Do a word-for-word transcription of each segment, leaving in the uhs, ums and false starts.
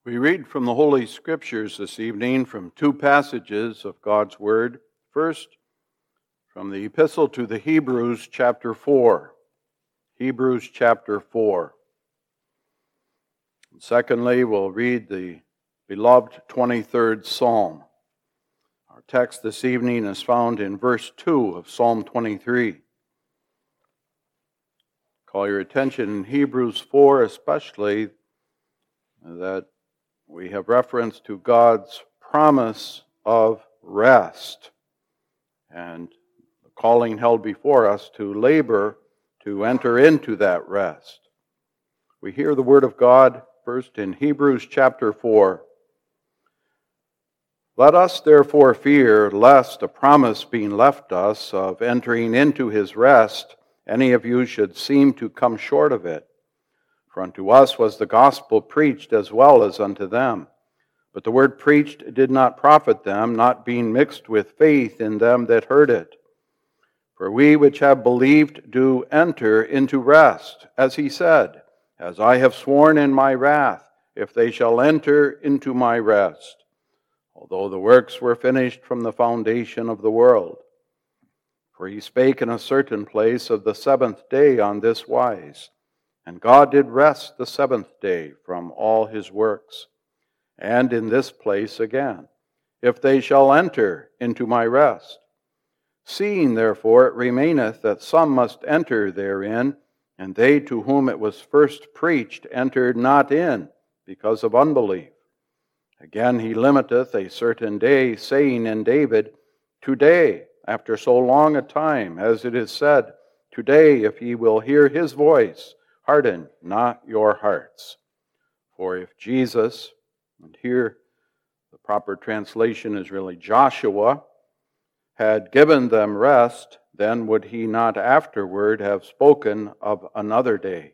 We read from the Holy Scriptures this evening from two passages of God's Word. First, from the Epistle to the Hebrews, chapter four. Hebrews chapter four. And secondly, we'll read the beloved twenty-third Psalm. Our text this evening is found in verse two of Psalm twenty-three. Call your attention in Hebrews four especially that we have reference to God's promise of rest and the calling held before us to labor to enter into that rest. We hear the word of God first in Hebrews chapter four. Let us therefore fear, lest a promise being left us of entering into his rest, any of you should seem to come short of it. For unto us was the gospel preached as well as unto them. But the word preached did not profit them, not being mixed with faith in them that heard it. For we which have believed do enter into rest, as he said, As I have sworn in my wrath, if they shall enter into my rest, although the works were finished from the foundation of the world. For he spake in a certain place of the seventh day on this wise, And God did rest the seventh day from all his works. And in this place again, If they shall enter into my rest. Seeing therefore it remaineth that some must enter therein, and they to whom it was first preached entered not in, because of unbelief. Again he limiteth a certain day, saying in David, Today, after so long a time, as it is said, Today, if ye will hear his voice, harden not your hearts. For if Jesus, and here the proper translation is really Joshua, had given them rest, then would he not afterward have spoken of another day.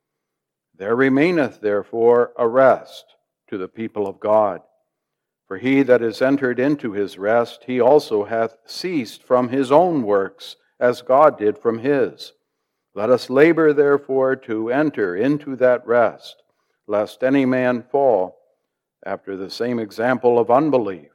There remaineth therefore a rest to the people of God. For he that is entered into his rest, he also hath ceased from his own works, as God did from his. Let us labor, therefore, to enter into that rest, lest any man fall after the same example of unbelief.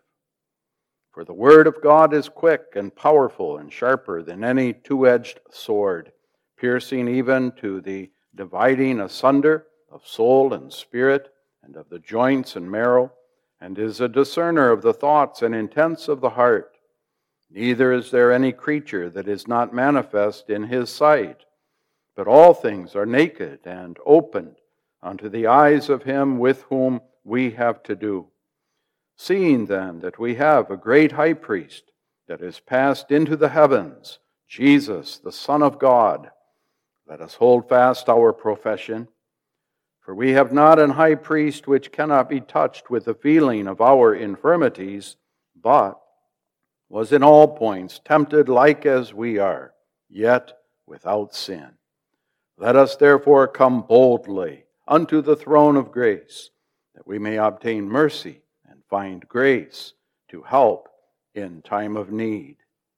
For the word of God is quick and powerful and sharper than any two-edged sword, piercing even to the dividing asunder of soul and spirit, and of the joints and marrow, and is a discerner of the thoughts and intents of the heart. Neither is there any creature that is not manifest in his sight, but all things are naked and opened unto the eyes of him with whom we have to do. Seeing then that we have a great high priest that is passed into the heavens, Jesus, the Son of God, let us hold fast our profession. For we have not an high priest which cannot be touched with the feeling of our infirmities, but was in all points tempted like as we are, yet without sin. Let us therefore come boldly unto the throne of grace, that we may obtain mercy and find grace to help in time of need.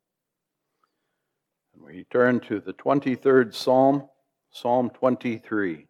And we turn to the twenty-third Psalm, Psalm twenty-three.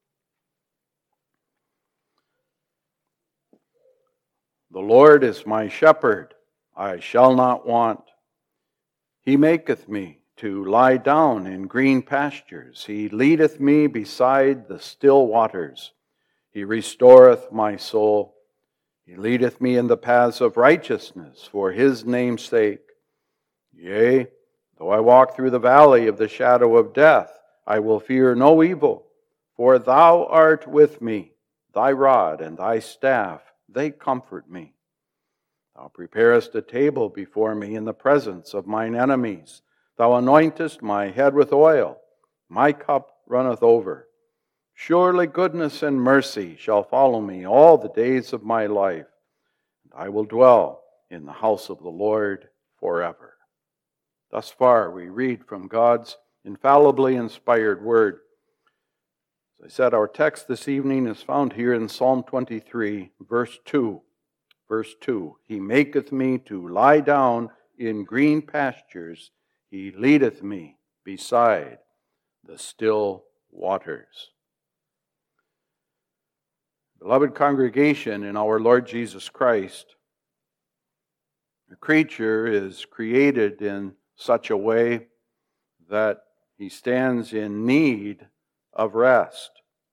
The Lord is my shepherd, I shall not want. He maketh me to lie down in green pastures. He leadeth me beside the still waters. He restoreth my soul. He leadeth me in the paths of righteousness for his name's sake. Yea, though I walk through the valley of the shadow of death, I will fear no evil, for thou art with me. Thy rod and thy staff, they comfort me. Thou preparest a table before me in the presence of mine enemies. Thou anointest my head with oil. My cup runneth over. Surely goodness and mercy shall follow me all the days of my life, and I will dwell in the house of the Lord forever. Thus far we read from God's infallibly inspired word. As I said, our text this evening is found here in Psalm twenty-three, verse two. Verse two, He maketh me to lie down in green pastures. He leadeth me beside the still waters. Beloved congregation in our Lord Jesus Christ, a creature is created in such a way that he stands in need of rest.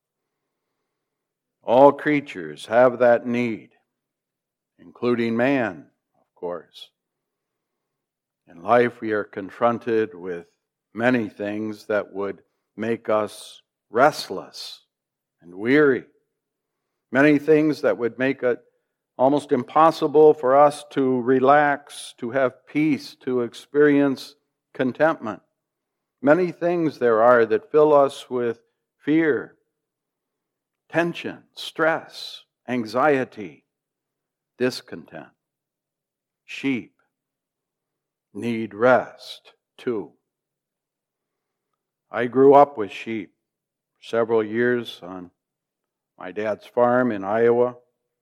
All creatures have that need, including man, of course. In life, we are confronted with many things that would make us restless and weary. Many things that would make it almost impossible for us to relax, to have peace, to experience contentment. Many things there are that fill us with fear, tension, stress, anxiety, discontent. Sheep need rest too. I grew up with sheep for several years on my dad's farm in Iowa.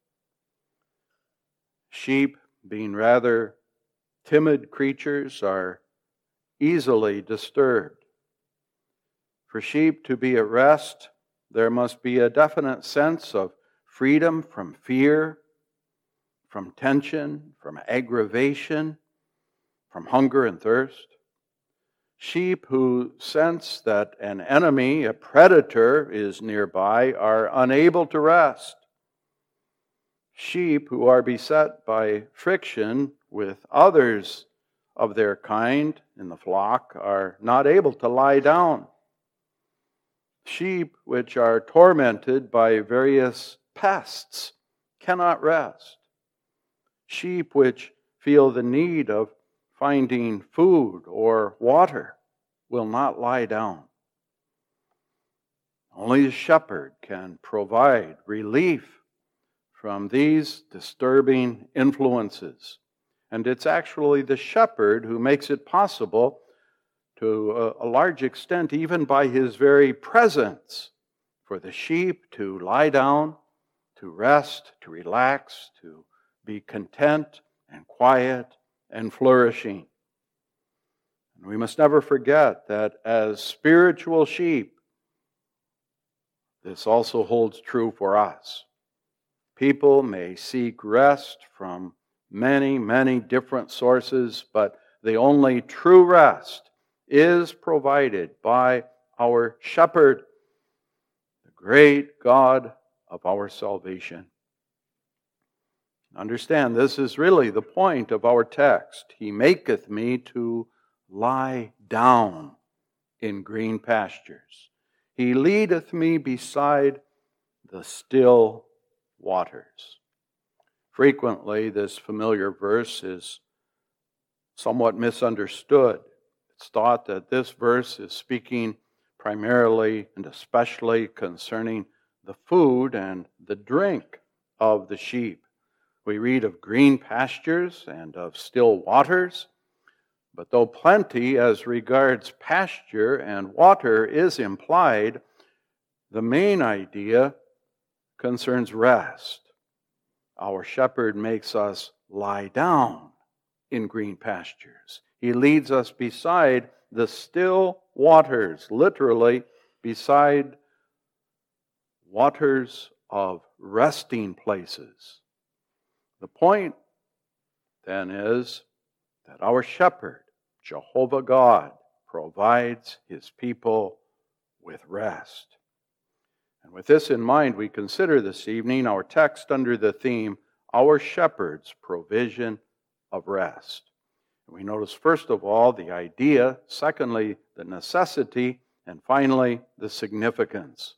Sheep, being rather timid creatures, are easily disturbed. For sheep to be at rest, there must be a definite sense of freedom from fear, from tension, from aggravation, from hunger and thirst. Sheep who sense that an enemy, a predator, is nearby are unable to rest. Sheep who are beset by friction with others of their kind in the flock are not able to lie down. Sheep which are tormented by various pests cannot rest. Sheep which feel the need of finding food or water will not lie down. Only the shepherd can provide relief from these disturbing influences. And it's actually the shepherd who makes it possible to a large extent, even by his very presence, for the sheep to lie down, to rest, to relax, to be content and quiet and flourishing. And we must never forget that as spiritual sheep, this also holds true for us. People may seek rest from many, many different sources, but the only true rest is provided by our shepherd, the great God of our salvation. Understand, this is really the point of our text. He maketh me to lie down in green pastures. He leadeth me beside the still waters. Frequently, this familiar verse is somewhat misunderstood. It's thought that this verse is speaking primarily and especially concerning the food and the drink of the sheep. We read of green pastures and of still waters, but though plenty as regards pasture and water is implied, the main idea concerns rest. Our shepherd makes us lie down in green pastures. He leads us beside the still waters, literally beside waters of resting places. The point, then, is that our shepherd, Jehovah God, provides his people with rest. And with this in mind, we consider this evening our text under the theme, Our Shepherd's Provision of Rest. And we notice, first of all, the idea, secondly, the necessity, and finally, the significance.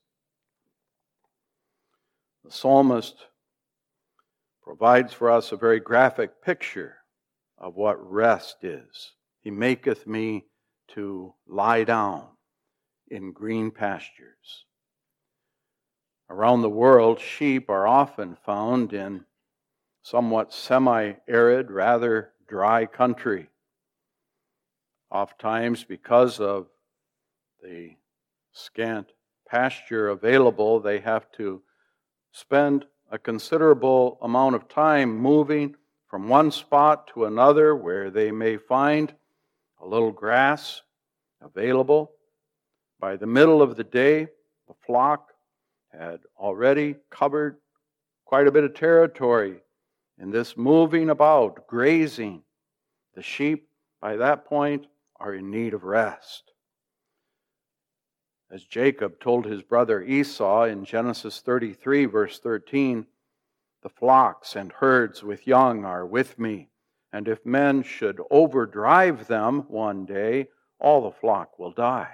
The psalmist provides for us a very graphic picture of what rest is. He maketh me to lie down in green pastures. Around the world, sheep are often found in somewhat semi-arid, rather dry country. Oftentimes, because of the scant pasture available, they have to spend a considerable amount of time moving from one spot to another where they may find a little grass available. By the middle of the day, the flock had already covered quite a bit of territory in this moving about, grazing. The sheep, by that point, are in need of rest. As Jacob told his brother Esau in Genesis thirty-three, verse thirteen, the flocks and herds with young are with me, and if men should overdrive them one day, all the flock will die.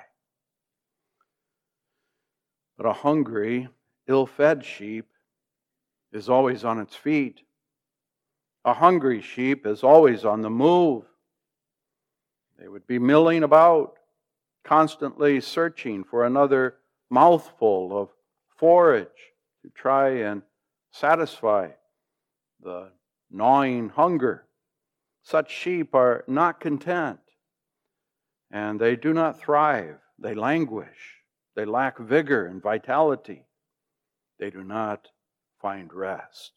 But a hungry, ill-fed sheep is always on its feet. A hungry sheep is always on the move. They would be milling about, constantly searching for another mouthful of forage to try and satisfy the gnawing hunger. Such sheep are not content, and they do not thrive. They languish. They lack vigor and vitality. They do not find rest.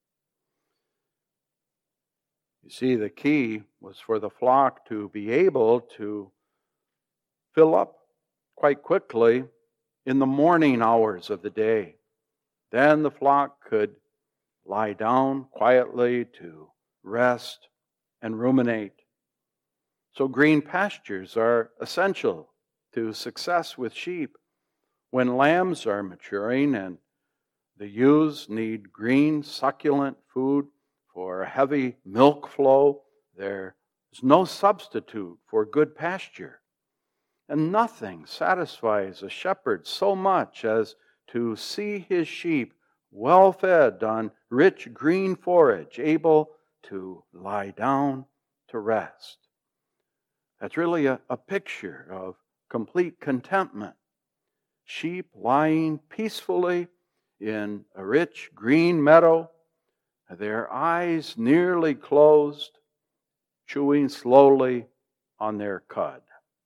You see, the key was for the flock to be able to fill up quite quickly in the morning hours of the day. Then the flock could lie down quietly to rest and ruminate. So green pastures are essential to success with sheep. When lambs are maturing and the ewes need green, succulent food for a heavy milk flow, there is no substitute for good pasture. And nothing satisfies a shepherd so much as to see his sheep well fed on rich green forage, able to lie down to rest. That's really a, a picture of complete contentment. Sheep lying peacefully in a rich green meadow, their eyes nearly closed, chewing slowly on their cud.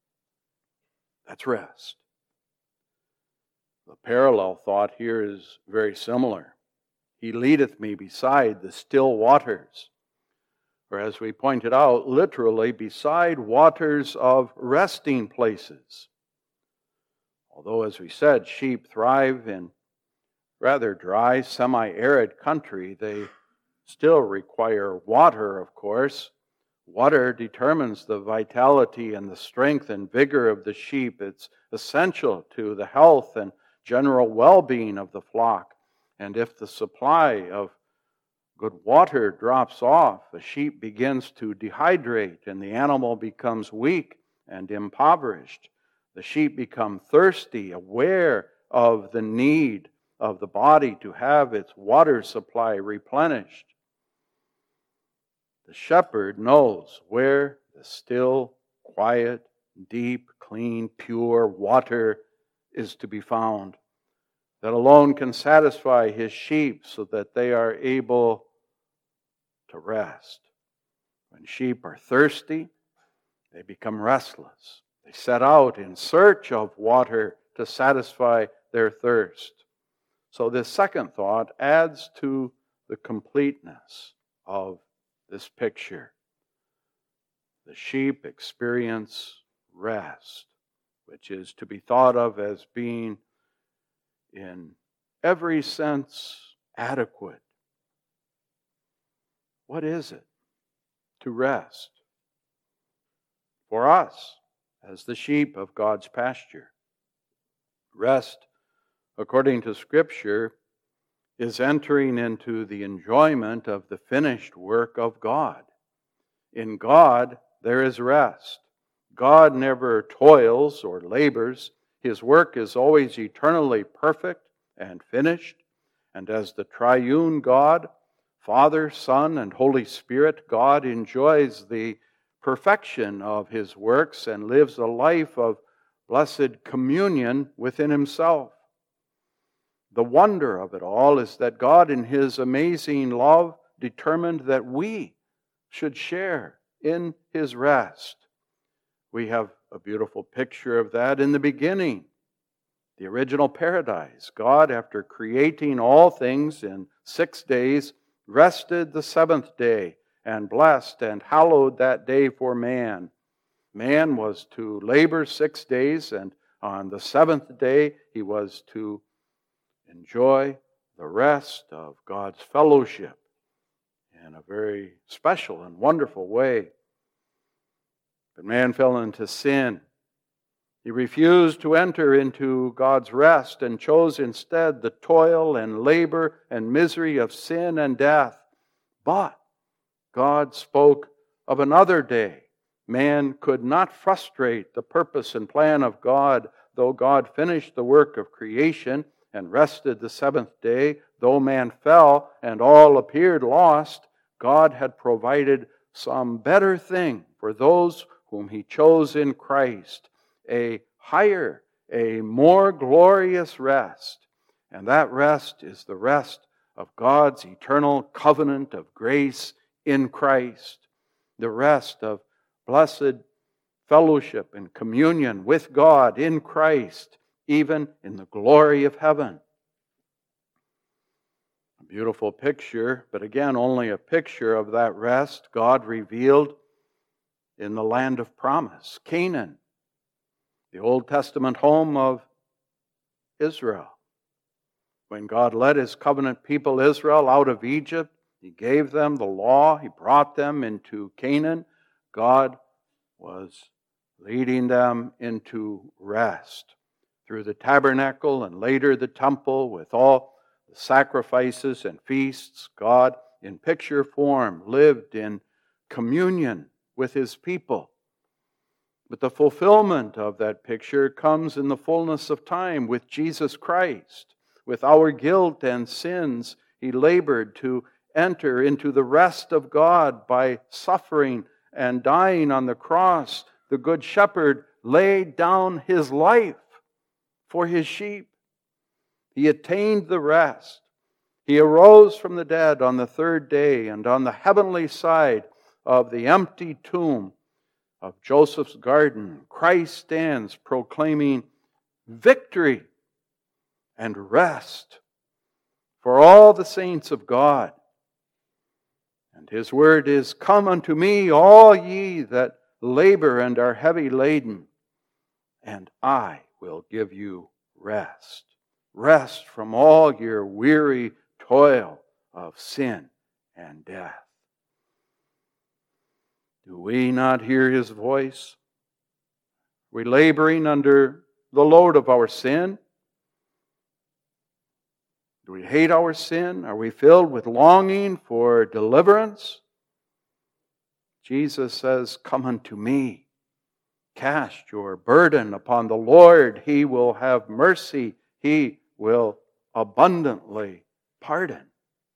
That's rest. The parallel thought here is very similar. He leadeth me beside the still waters. Or as we pointed out, literally beside waters of resting places. Although, as we said, sheep thrive in rather dry, semi-arid country, they still require water, of course. Water determines the vitality and the strength and vigor of the sheep. It's essential to the health and general well-being of the flock. And if the supply of good water drops off, the sheep begins to dehydrate and the animal becomes weak and impoverished. The sheep become thirsty, aware of the need of the body to have its water supply replenished. The shepherd knows where the still, quiet, deep, clean, pure water is to be found, that alone can satisfy his sheep so that they are able to rest. When sheep are thirsty, they become restless. They set out in search of water to satisfy their thirst. So this second thought adds to the completeness of this picture. The sheep experience rest, which is to be thought of as being in every sense adequate. What is it to rest? For us, as the sheep of God's pasture, rest, according to Scripture, is entering into the enjoyment of the finished work of God. In God, there is rest. God never toils or labors. His work is always eternally perfect and finished. And as the triune God, Father, Son, and Holy Spirit, God enjoys the perfection of His works and lives a life of blessed communion within Himself. The wonder of it all is that God, in His amazing love, determined that we should share in His rest. We have a beautiful picture of that in the beginning. The original paradise. God, after creating all things in six days, rested the seventh day and blessed and hallowed that day for man. Man was to labor six days, and on the seventh day he was to enjoy the rest of God's fellowship in a very special and wonderful way. But man fell into sin. He refused to enter into God's rest and chose instead the toil and labor and misery of sin and death. But God spoke of another day. Man could not frustrate the purpose and plan of God, though God finished the work of creation and rested the seventh day. Though man fell and all appeared lost, God had provided some better thing for those whom He chose in Christ, a higher, a more glorious rest. And that rest is the rest of God's eternal covenant of grace in Christ, the rest of blessed fellowship and communion with God in Christ, even in the glory of heaven. A beautiful picture, but again, only a picture of that rest God revealed in the land of promise, Canaan, the Old Testament home of Israel. When God led His covenant people Israel out of Egypt, He gave them the law, He brought them into Canaan. God was leading them into rest through the tabernacle and later the temple with all the sacrifices and feasts. God, in picture form, lived in communion with His people. But the fulfillment of that picture comes in the fullness of time with Jesus Christ. With our guilt and sins, He labored to enter into the rest of God by suffering and dying on the cross. The Good Shepherd laid down His life for His sheep. He attained the rest. He arose from the dead on the third day, and on the heavenly side of the empty tomb of Joseph's garden, Christ stands proclaiming victory and rest for all the saints of God. And His word is, "Come unto me, all ye that labor and are heavy laden, and I will give you rest." Rest from all your weary toil of sin and death. Do we not hear His voice? Are we laboring under the load of our sin? Do we hate our sin? Are we filled with longing for deliverance? Jesus says, "Come unto me. Cast your burden upon the Lord. He will have mercy. He will abundantly pardon."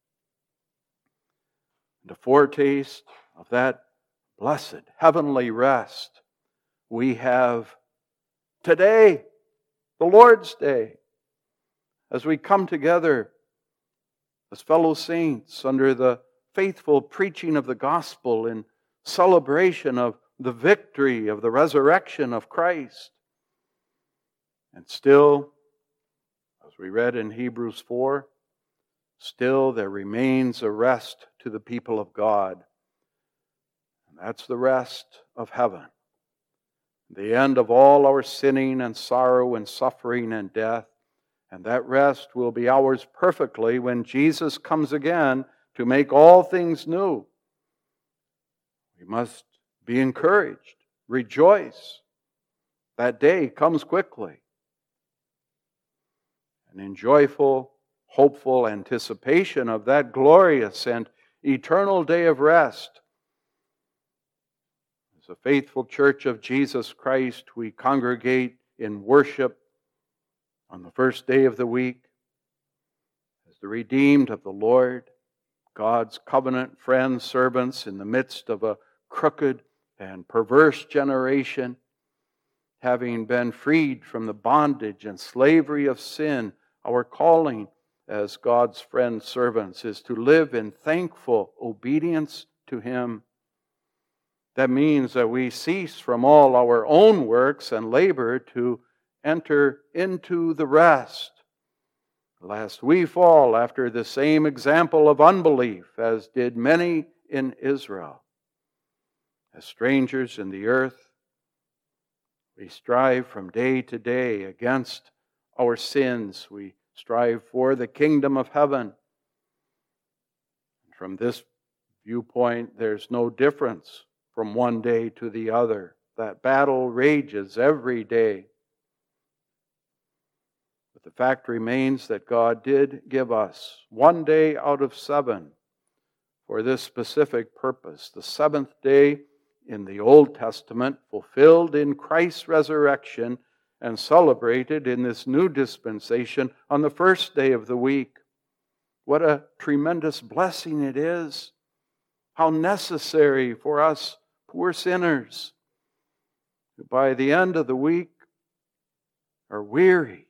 And a foretaste of that blessed heavenly rest we have today, the Lord's Day, as we come together as fellow saints under the faithful preaching of the gospel in celebration of the victory of the resurrection of Christ. And still, as we read in Hebrews four, still there remains a rest to the people of God. And that's the rest of heaven. The end of all our sinning and sorrow and suffering and death. And that rest will be ours perfectly when Jesus comes again to make all things new. We must be encouraged, rejoice. That day comes quickly. And in joyful, hopeful anticipation of that glorious and eternal day of rest, as a faithful church of Jesus Christ, we congregate in worship on the first day of the week as the redeemed of the Lord, God's covenant friends, servants in the midst of a crooked and perverse generation, having been freed from the bondage and slavery of sin. Our calling as God's friend servants is to live in thankful obedience to Him. That means that we cease from all our own works and labor to enter into the rest, lest we fall after the same example of unbelief as did many in Israel. As strangers in the earth, we strive from day to day against our sins. We strive for the kingdom of heaven. From this viewpoint, there's no difference from one day to the other. That battle rages every day. But the fact remains that God did give us one day out of seven for this specific purpose. The seventh day in the Old Testament, fulfilled in Christ's resurrection and celebrated in this new dispensation on the first day of the week. What a tremendous blessing it is. How necessary for us poor sinners who by the end of the week are weary,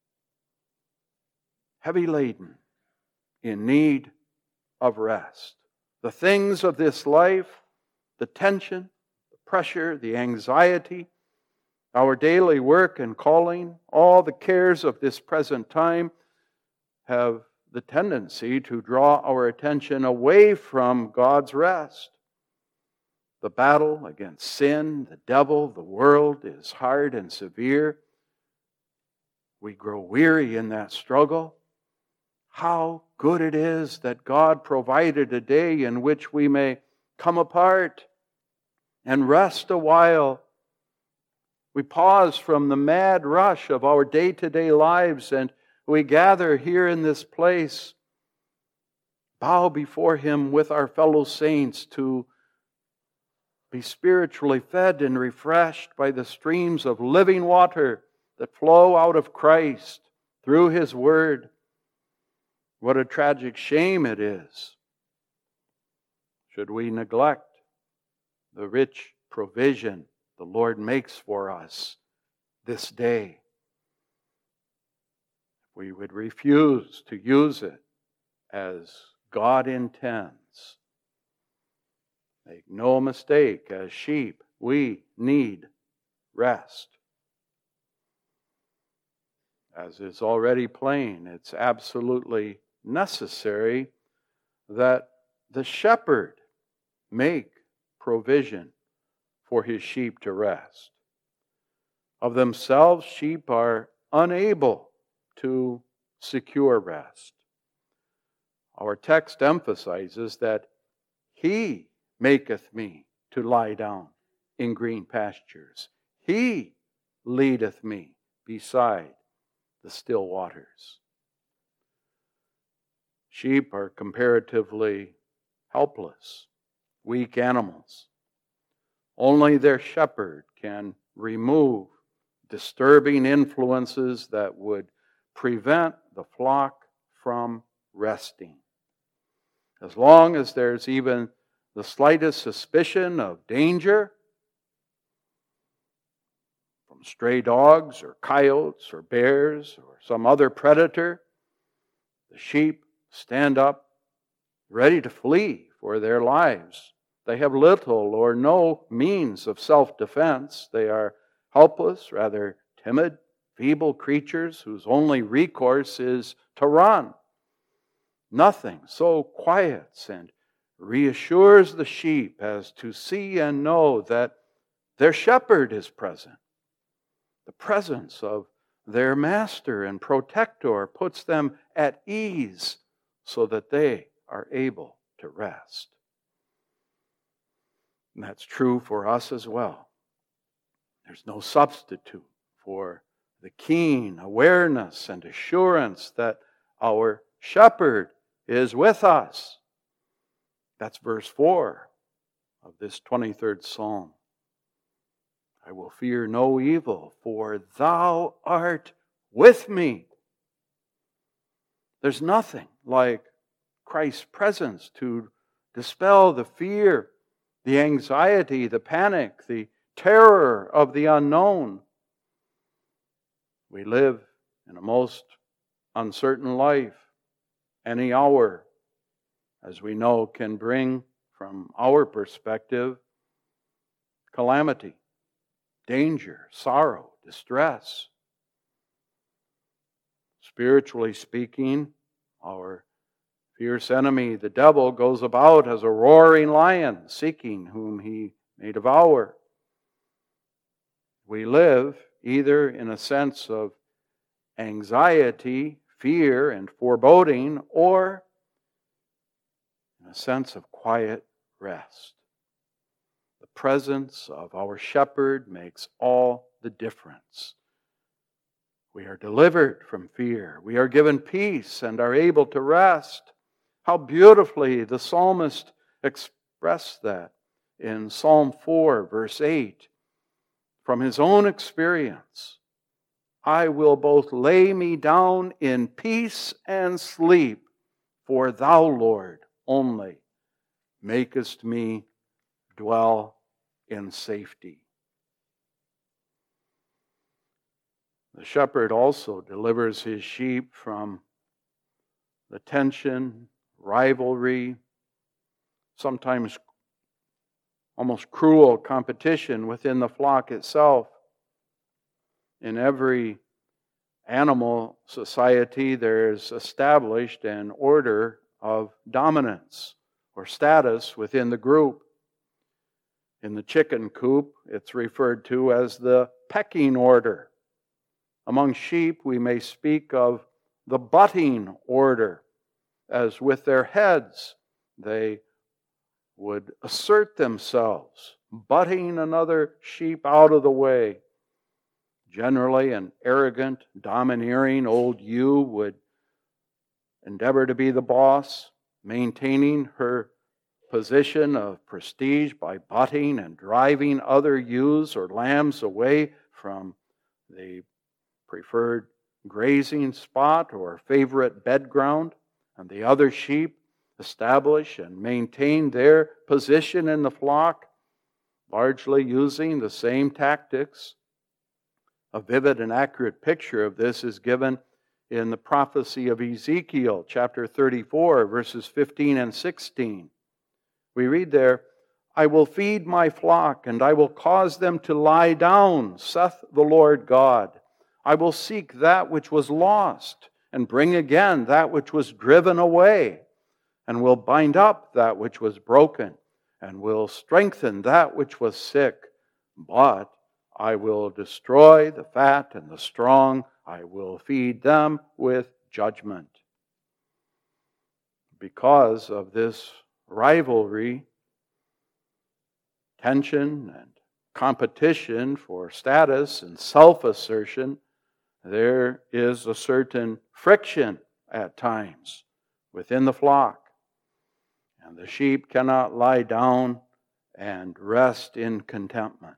heavy laden, in need of rest. The things of this life, the tension, the pressure, the anxiety, our daily work and calling, all the cares of this present time have the tendency to draw our attention away from God's rest. The battle against sin, the devil, the world is hard and severe. We grow weary in that struggle. How good it is that God provided a day in which we may come apart and rest a while. We pause from the mad rush of our day-to-day lives and we gather here in this place, bow before Him with our fellow saints to be spiritually fed and refreshed by the streams of living water that flow out of Christ through His Word. What a tragic shame it is should we neglect the rich provision the Lord makes for us this day. We would refuse to use it as God intends. Make no mistake, as sheep, we need rest. As is already plain, it's absolutely necessary that the shepherd make provision for his sheep to rest. Of themselves, sheep are unable to secure rest. Our text emphasizes that He maketh me to lie down in green pastures. He leadeth me beside the still waters. Sheep are comparatively helpless, weak animals. Only their shepherd can remove disturbing influences that would prevent the flock from resting. As long as there's even the slightest suspicion of danger from stray dogs or coyotes or bears or some other predator, the sheep stand up ready to flee for their lives. They have little or no means of self-defense. They are helpless, rather timid, feeble creatures whose only recourse is to run. Nothing so quiets and reassures the sheep as to see and know that their shepherd is present. The presence of their master and protector puts them at ease so that they are able to rest. And that's true for us as well. There's no substitute for the keen awareness and assurance that our shepherd is with us. That's verse four of this twenty-third Psalm. I will fear no evil, for thou art with me. There's nothing like Christ's presence to dispel the fear, the anxiety, the panic, the terror of the unknown. We live in a most uncertain life. Any hour, as we know, can bring, from our perspective, calamity, danger, sorrow, distress. Spiritually speaking, our fierce enemy, the devil, goes about as a roaring lion, seeking whom he may devour. We live either in a sense of anxiety, fear and foreboding, or in a sense of quiet rest. The presence of our shepherd makes all the difference. We are delivered from fear. We are given peace and are able to rest. How beautifully the psalmist expressed that in Psalm four, verse eight. From his own experience, I will both lay me down in peace and sleep, for thou, Lord, only makest me dwell in safety. The shepherd also delivers his sheep from the tension, rivalry, sometimes almost cruel competition within the flock itself. In every animal society, there's established an order of dominance or status within the group. In the chicken coop, it's referred to as the pecking order. Among sheep, we may speak of the butting order, as with their heads they would assert themselves, butting another sheep out of the way. Generally, an arrogant, domineering old ewe would endeavor to be the boss, maintaining her position of prestige by butting and driving other ewes or lambs away from the preferred grazing spot or favorite bed ground, and the other sheep establish and maintain their position in the flock, largely using the same tactics. A vivid and accurate picture of this is given in the prophecy of Ezekiel, chapter thirty-four, verses fifteen and sixteen. We read there, I will feed my flock, and I will cause them to lie down, saith the Lord God. I will seek that which was lost, and bring again that which was driven away, and will bind up that which was broken, and will strengthen that which was sick. But I will destroy the fat and the strong. I will feed them with judgment. Because of this rivalry, tension, and competition for status and self-assertion, there is a certain friction at times within the flock. And the sheep cannot lie down and rest in contentment.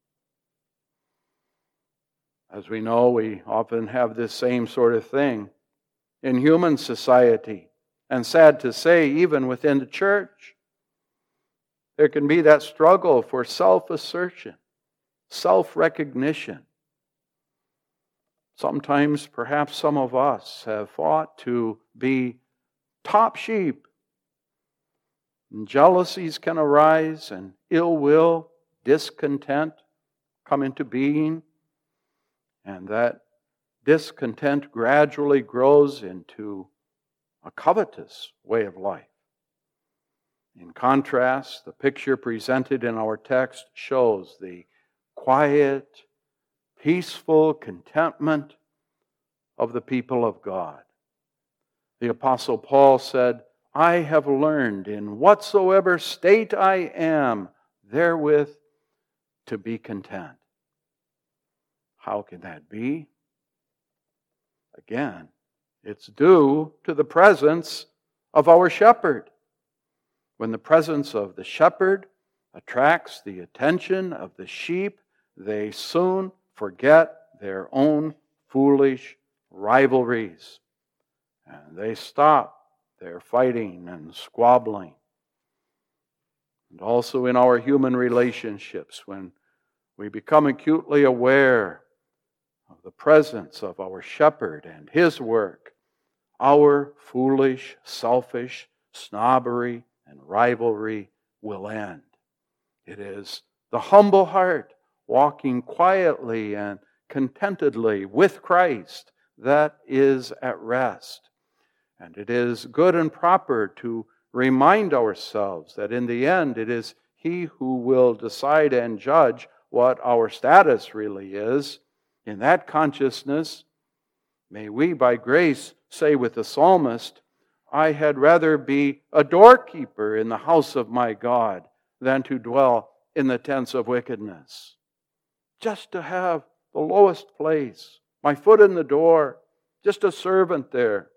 As we know, we often have this same sort of thing in human society. And sad to say, even within the church, there can be that struggle for self-assertion, self-recognition. Sometimes, perhaps some of us have fought to be top sheep. And jealousies can arise, and ill will, discontent come into being. And that discontent gradually grows into a covetous way of life. In contrast, the picture presented in our text shows the quiet, peaceful contentment of the people of God. The Apostle Paul said, I have learned in whatsoever state I am, therewith to be content. How can that be? Again, it's due to the presence of our shepherd. When the presence of the shepherd attracts the attention of the sheep, they soon forget their own foolish rivalries. And they stop their fighting and squabbling. And also in our human relationships, when we become acutely aware of the presence of our shepherd and his work, our foolish, selfish, snobbery, and rivalry will end. It is the humble heart walking quietly and contentedly with Christ that is at rest. And it is good and proper to remind ourselves that in the end it is He who will decide and judge what our status really is. In that consciousness, may we by grace say with the psalmist, I had rather be a doorkeeper in the house of my God than to dwell in the tents of wickedness. Just to have the lowest place, my foot in the door, just a servant there.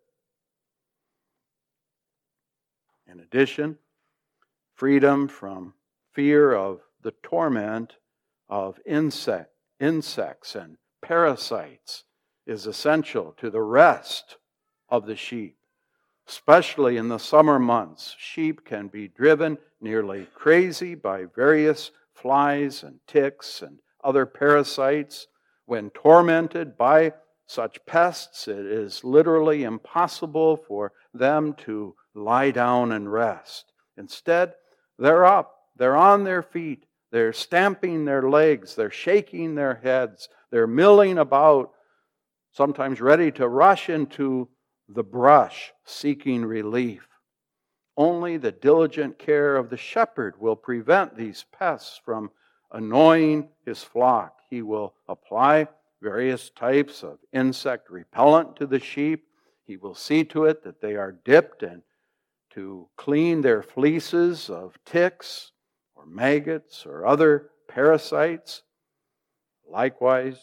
In addition, freedom from fear of the torment of insect, insects and parasites is essential to the rest of the sheep. Especially in the summer months, sheep can be driven nearly crazy by various flies and ticks and other parasites. When tormented by such pests, it is literally impossible for them to lie down and rest. Instead, they're up, they're on their feet, they're stamping their legs, they're shaking their heads, they're milling about, sometimes ready to rush into the brush, seeking relief. Only the diligent care of the shepherd will prevent these pests from annoying his flock. He will apply various types of insect repellent to the sheep. He will see to it that they are dipped and to clean their fleeces of ticks or maggots or other parasites. Likewise,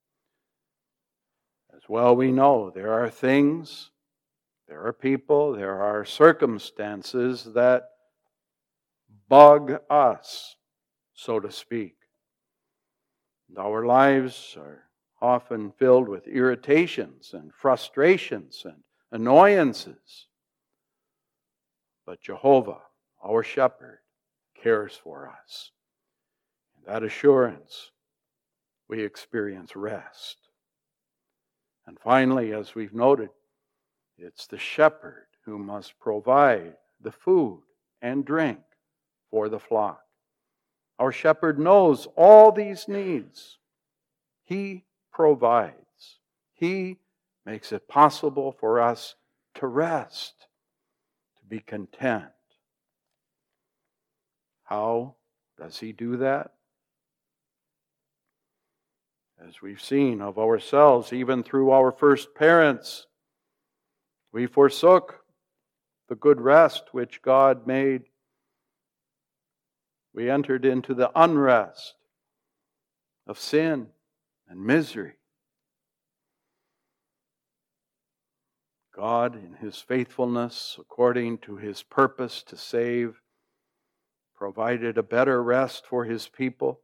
as well we know, there are things, there are people, there are circumstances that bug us, so to speak. And our lives are often filled with irritations and frustrations and annoyances. But Jehovah, our shepherd, cares for us. In that assurance, we experience rest. And finally, as we've noted, it's the shepherd who must provide the food and drink for the flock. Our shepherd knows all these needs. He provides. He makes it possible for us to rest, to be content. How does he do that? As we've seen of ourselves, even through our first parents, we forsook the good rest which God made. We entered into the unrest of sin and misery. God, in His faithfulness, according to His purpose to save, provided a better rest for His people.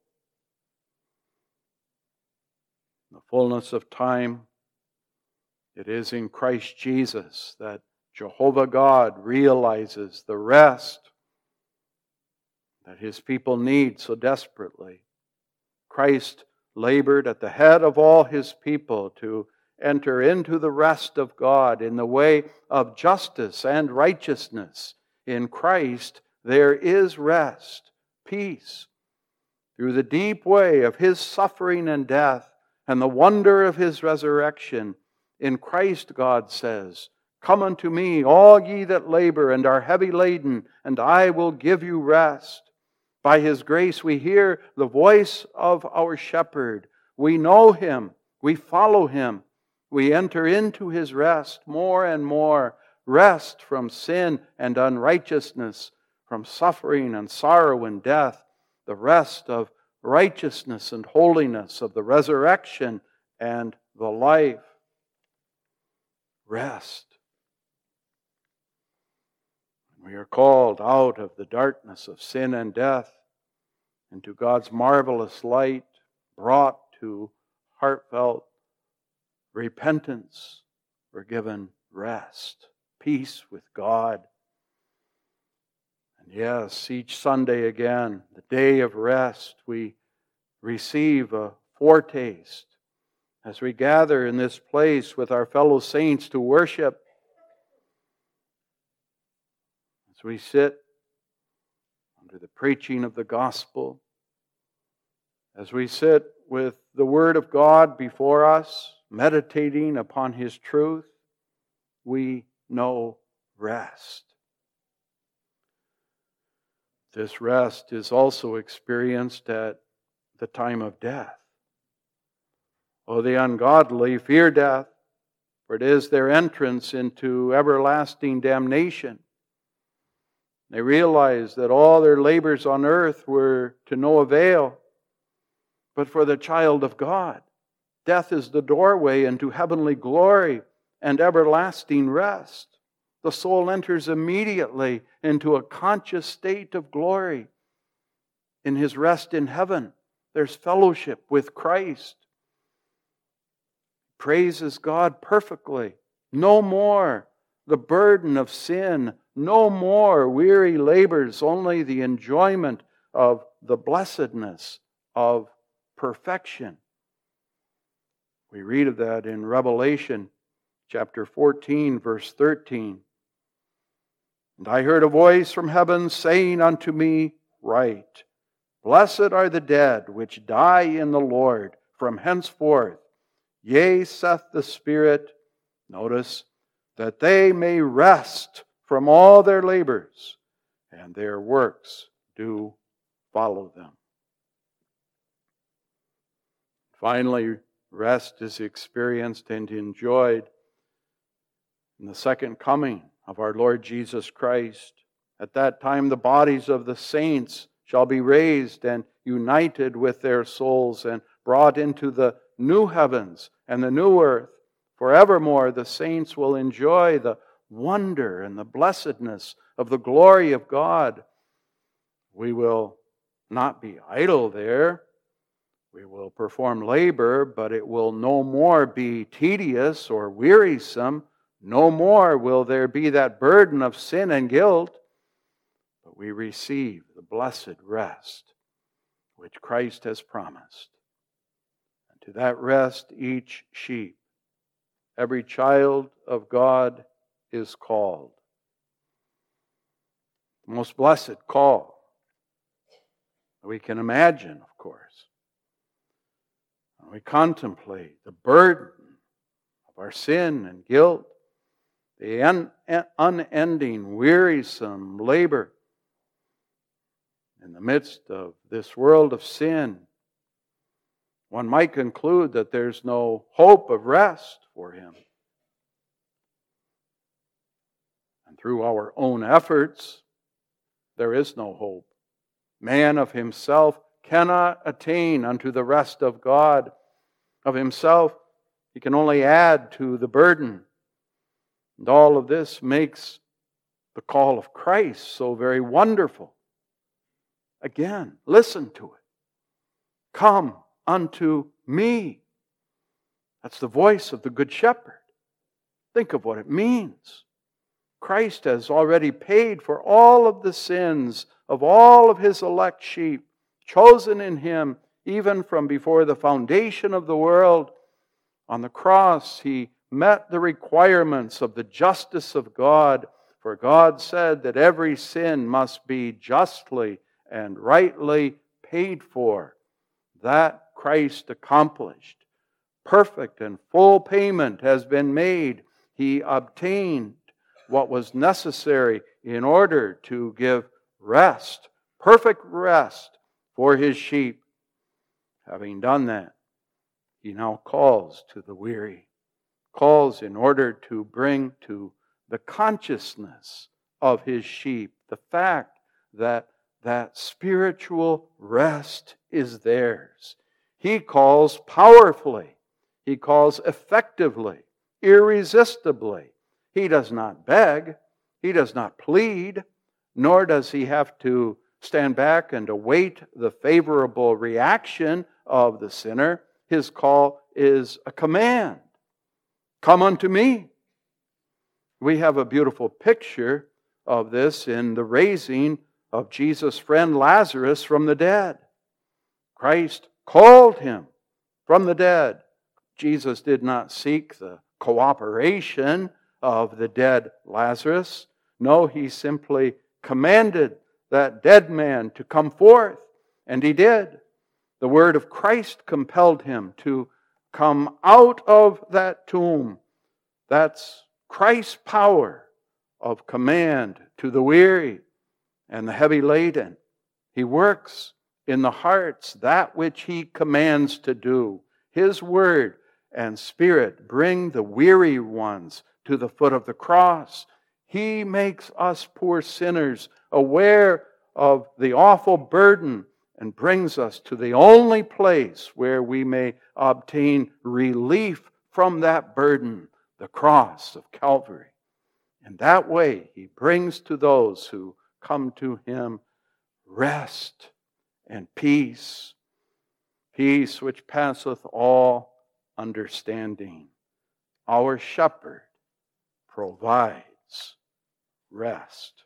In the fullness of time, it is in Christ Jesus that Jehovah God realizes the rest that His people need so desperately. Christ labored at the head of all His people to enter into the rest of God in the way of justice and righteousness. In Christ there is rest, peace. Through the deep way of His suffering and death and the wonder of His resurrection, in Christ, God says, "Come unto me, all ye that labor and are heavy laden, and I will give you rest." By His grace we hear the voice of our shepherd. We know Him. We follow Him. We enter into His rest more and more. Rest from sin and unrighteousness, from suffering and sorrow and death. The rest of righteousness and holiness, of the resurrection and the life. Rest. We are called out of the darkness of sin and death into God's marvelous light, brought to heartfelt repentance. We're given rest, peace with God. And yes, each Sunday again, the day of rest, we receive a foretaste as we gather in this place with our fellow saints to worship. As we sit under the preaching of the gospel, as we sit with the Word of God before us, meditating upon His truth, we know rest. This rest is also experienced at the time of death. Oh, the ungodly fear death, for it is their entrance into everlasting damnation. They realized that all their labors on earth were to no avail. But for the child of God, death is the doorway into heavenly glory and everlasting rest. The soul enters immediately into a conscious state of glory. In his rest in heaven, there's fellowship with Christ. Praises God perfectly. No more the burden of sin. No more weary labors. Only the enjoyment of the blessedness of perfection. We read of that in Revelation chapter fourteen, verse thirteen. And I heard a voice from heaven saying unto me, Write, Blessed are the dead which die in the Lord from henceforth. Yea, saith the Spirit, notice, that they may rest from all their labors, and their works do follow them. Finally, rest is experienced and enjoyed in the second coming of our Lord Jesus Christ. At that time, the bodies of the saints shall be raised and united with their souls and brought into the new heavens and the new earth. Forevermore, the saints will enjoy the wonder and the blessedness of the glory of God. We will not be idle there. We will perform labor, but it will no more be tedious or wearisome. No more will there be that burden of sin and guilt. But we receive the blessed rest which Christ has promised. And to that rest each sheep, every child of God is called. The most blessed call we can imagine, of course. When we contemplate the burden of our sin and guilt, the un- unending, wearisome labor in the midst of this world of sin, one might conclude that there's no hope of rest for him. And through our own efforts, there is no hope. Man of himself cannot attain unto the rest of God. Of himself, he can only add to the burden. And all of this makes the call of Christ so very wonderful. Again, listen to it. Come unto me. That's the voice of the Good Shepherd. Think of what it means. Christ has already paid for all of the sins of all of his elect sheep, chosen in him even from before the foundation of the world. On the cross, he met the requirements of the justice of God, for God said that every sin must be justly and rightly paid for. That Christ accomplished. Perfect and full payment has been made. He obtained what was necessary in order to give rest, perfect rest for his sheep. Having done that, he now calls to the weary, calls in order to bring to the consciousness of his sheep the fact that that spiritual rest is theirs. He calls powerfully. He calls effectively, irresistibly. He does not beg. He does not plead. Nor does he have to stand back and await the favorable reaction of the sinner. His call is a command. Come unto me. We have a beautiful picture of this in the raising of Jesus' friend Lazarus from the dead. Christ called him from the dead. Jesus did not seek the cooperation of the dead Lazarus. No, he simply commanded that dead man to come forth, and he did. The word of Christ compelled him to come out of that tomb. That's Christ's power of command to the weary and the heavy laden. He works in the hearts that which he commands to do. His word and Spirit bring the weary ones to the foot of the cross. He makes us poor sinners aware of the awful burden and brings us to the only place where we may obtain relief from that burden, the cross of Calvary. In that way, He brings to those who come to Him rest and peace, peace which passeth all understanding. Our shepherd provides rest.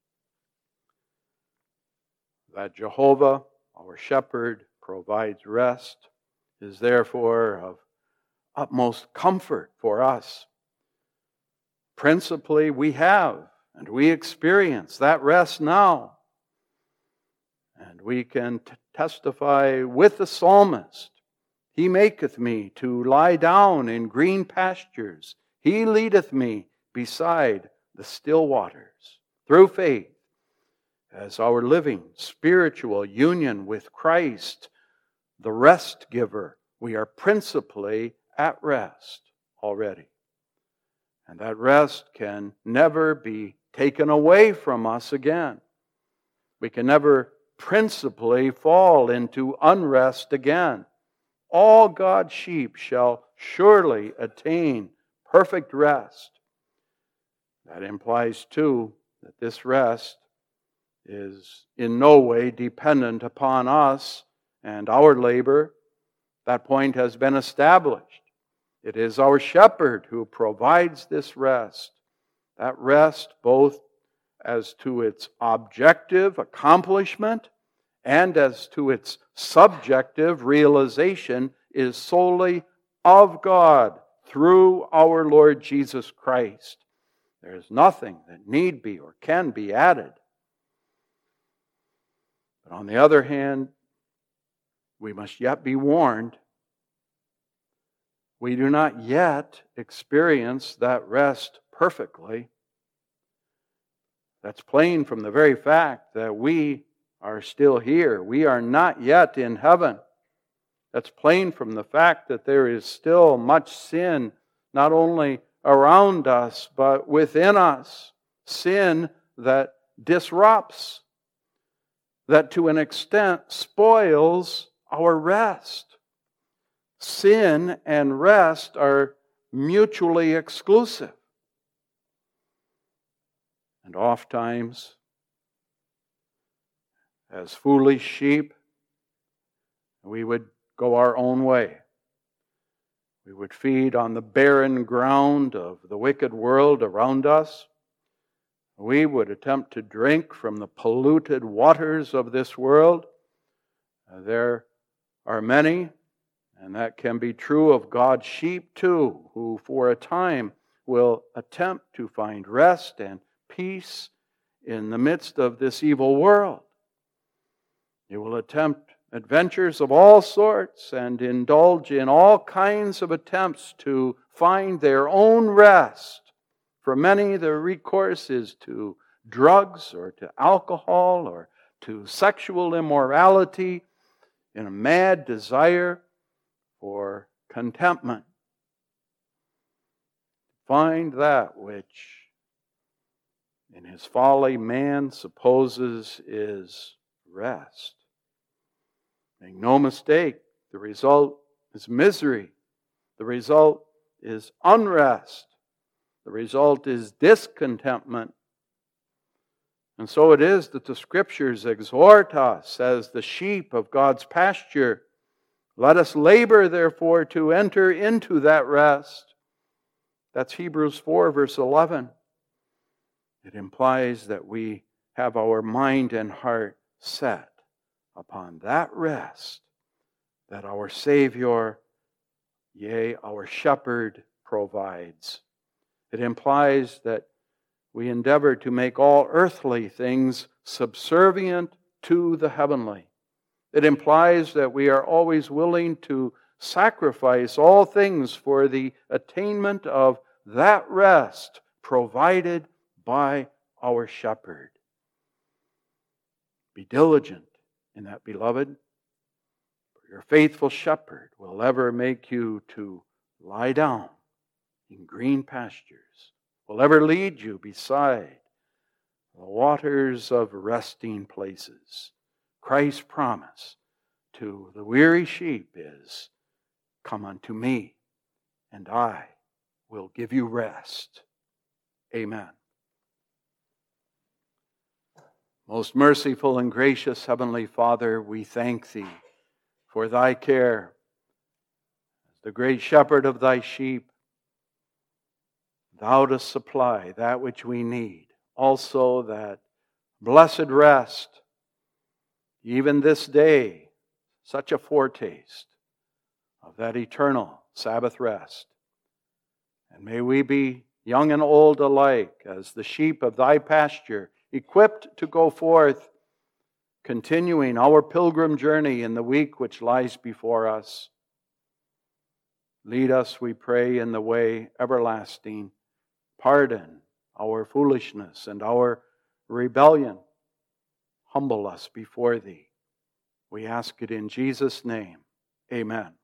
That Jehovah, our shepherd, provides rest is therefore of utmost comfort for us. Principally, we have and we experience that rest now. And we can t- testify with the psalmist, He maketh me to lie down in green pastures. He leadeth me beside the still waters. Through faith, as our living spiritual union with Christ, the rest giver, we are principally at rest already. And that rest can never be taken away from us again. We can never principally fall into unrest again. All God's sheep shall surely attain perfect rest. That implies, too, that this rest is in no way dependent upon us and our labor. That point has been established. It is our shepherd who provides this rest. That rest, both as to its objective accomplishment and as to its subjective realization, is solely of God through our Lord Jesus Christ. There is nothing that need be or can be added. But on the other hand, we must yet be warned. We do not yet experience that rest perfectly. That's plain from the very fact that we are still here. We are not yet in heaven. That's plain from the fact that there is still much sin, not only around us, but within us. Sin that disrupts, that to an extent spoils our rest. Sin and rest are mutually exclusive. And oftentimes, as foolish sheep, we would go our own way. We would feed on the barren ground of the wicked world around us. We would attempt to drink from the polluted waters of this world. There are many, and that can be true of God's sheep too, who for a time will attempt to find rest and peace in the midst of this evil world. They will attempt adventures of all sorts and indulge in all kinds of attempts to find their own rest. For many, the recourse is to drugs or to alcohol or to sexual immorality in a mad desire for contentment. Find that which in his folly man supposes is rest. Make no mistake, the result is misery. The result is unrest. The result is discontentment. And so it is that the Scriptures exhort us as the sheep of God's pasture. Let us labor, therefore, to enter into that rest. That's Hebrews four, verse eleven. It implies that we have our mind and heart set upon that rest that our Savior, yea, our Shepherd, provides. It implies that we endeavor to make all earthly things subservient to the heavenly. It implies that we are always willing to sacrifice all things for the attainment of that rest provided by our Shepherd. Be diligent in that, beloved, for your faithful Shepherd will ever make you to lie down in green pastures, will ever lead you beside the waters of resting places. Christ's promise to the weary sheep is, come unto me, and I will give you rest. Amen. Most merciful and gracious Heavenly Father, we thank Thee for Thy care. As the great shepherd of Thy sheep, Thou dost supply that which we need. Also that blessed rest, even this day, such a foretaste of that eternal Sabbath rest. And may we be young and old alike as the sheep of Thy pasture, equipped to go forth, continuing our pilgrim journey in the week which lies before us. Lead us, we pray, in the way everlasting. Pardon our foolishness and our rebellion. Humble us before Thee. We ask it in Jesus' name. Amen.